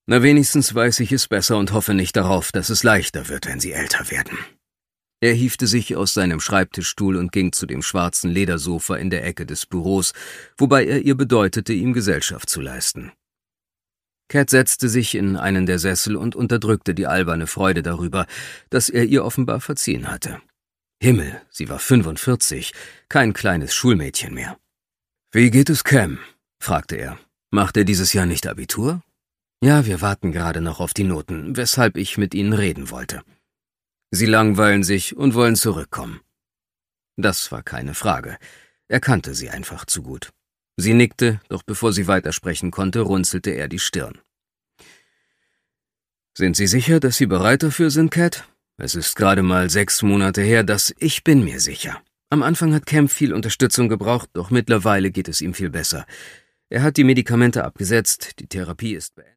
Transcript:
Na, wenigstens weiß ich es besser und hoffe nicht darauf, dass es leichter wird, wenn Sie älter werden. Er hiefte sich aus seinem Schreibtischstuhl und ging zu dem schwarzen Ledersofa in der Ecke des Büros, wobei er ihr bedeutete, ihm Gesellschaft zu leisten. Cat setzte sich in einen der Sessel und unterdrückte die alberne Freude darüber, dass er ihr offenbar verziehen hatte. Himmel, sie war 45, kein kleines Schulmädchen mehr. »Wie geht es Cam?« fragte er. »Macht er dieses Jahr nicht Abitur?« »Ja, wir warten gerade noch auf die Noten, weshalb ich mit Ihnen reden wollte. Sie langweilen sich und wollen zurückkommen.« Das war keine Frage. Er kannte sie einfach zu gut. Sie nickte, doch bevor sie weitersprechen konnte, runzelte er die Stirn. »Sind Sie sicher, dass Sie bereit dafür sind, Cat? Es ist gerade mal 6 Monate her, dass ich bin mir sicher. Am Anfang hat Cam viel Unterstützung gebraucht, doch mittlerweile geht es ihm viel besser. Er hat die Medikamente abgesetzt, die Therapie ist beendet.«